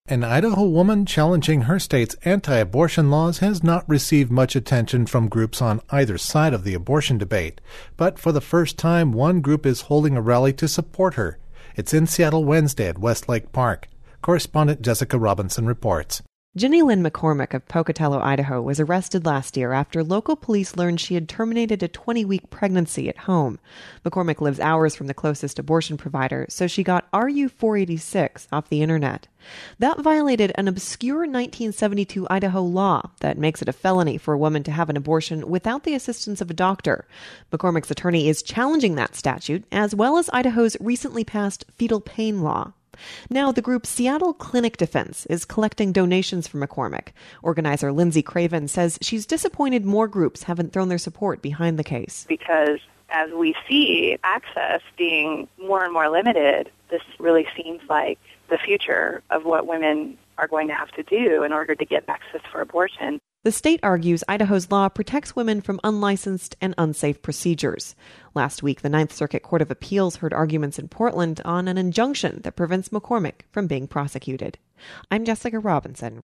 An Idaho woman challenging her state's anti-abortion laws has not received much attention from groups on either side of the abortion debate. But for the first time, one group is holding a rally to support her. It's in Seattle Wednesday at Westlake Park. Correspondent Jessica Robinson reports. Jenny Lynn McCormick of Pocatello, Idaho, was arrested last year after local police learned she had terminated a 20-week pregnancy at home. McCormick lives hours from the closest abortion provider, so she got RU-486 off the internet. That violated an obscure 1972 Idaho law that makes it a felony for a woman to have an abortion without the assistance of a doctor. McCormick's attorney is challenging that statute, as well as Idaho's recently passed fetal pain law. Now, the group Seattle Clinic Defense is collecting donations for McCormick. Organizer Lindsay Craven says she's disappointed more groups haven't thrown their support behind the case. Because as we see access being more and more limited, this really seems like the future of what women are going to have to do in order to get access for abortion. The state argues Idaho's law protects women from unlicensed and unsafe procedures. Last week, the Ninth Circuit Court of Appeals heard arguments in Portland on an injunction that prevents McCormick from being prosecuted. I'm Jessica Robinson.